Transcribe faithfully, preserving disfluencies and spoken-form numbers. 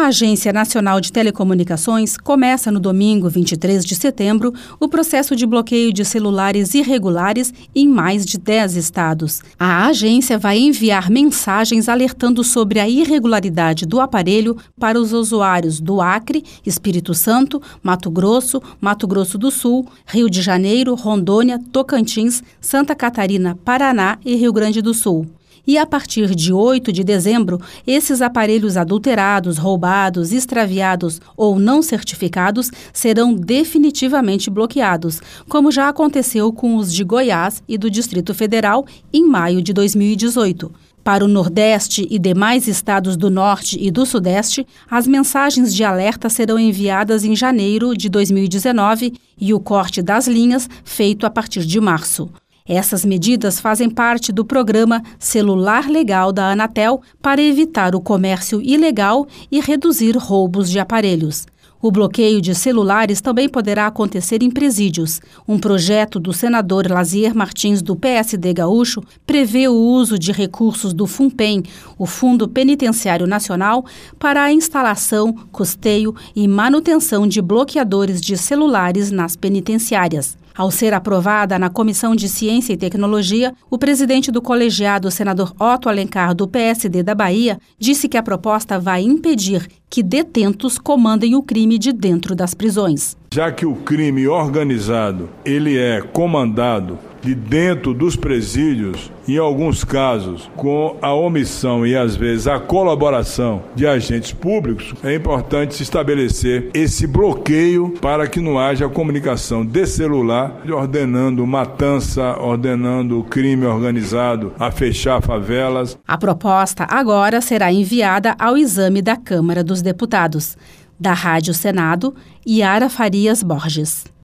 Agência Nacional de Telecomunicações, começa no domingo, vinte e três de setembro, o processo de bloqueio de celulares irregulares em mais de dez estados. A agência vai enviar mensagens alertando sobre a irregularidade do aparelho para os usuários do Acre, Espírito Santo, Mato Grosso, Mato Grosso do Sul, Rio de Janeiro, Rondônia, Tocantins, Santa Catarina, Paraná e Rio Grande do Sul. E a partir de oito de dezembro, esses aparelhos adulterados, roubados, extraviados ou não certificados serão definitivamente bloqueados, como já aconteceu com os de Goiás e do Distrito Federal em maio de dois mil e dezoito. Para o Nordeste e demais estados do Norte e do Sudeste, as mensagens de alerta serão enviadas em janeiro de dois mil e dezenove e o corte das linhas feito a partir de março. Essas medidas fazem parte do programa Celular Legal da Anatel para evitar o comércio ilegal e reduzir roubos de aparelhos. O bloqueio de celulares também poderá acontecer em presídios. Um projeto do senador Lazier Martins, do P S D gaúcho, prevê o uso de recursos do FUNPEN, o Fundo Penitenciário Nacional, para a instalação, custeio e manutenção de bloqueadores de celulares nas penitenciárias. Ao ser aprovada na Comissão de Ciência e Tecnologia, o presidente do colegiado, o senador Otto Alencar, do P S D da Bahia, disse que a proposta vai impedir que detentos comandem o crime de dentro das prisões. Já que o crime organizado, ele é comandado de dentro dos presídios, em alguns casos, com a omissão e, às vezes, a colaboração de agentes públicos, é importante se estabelecer esse bloqueio para que não haja comunicação de celular, ordenando matança, ordenando crime organizado a fechar favelas. A proposta agora será enviada ao exame da Câmara dos Deputados. Da Rádio Senado, Yara Farias Borges.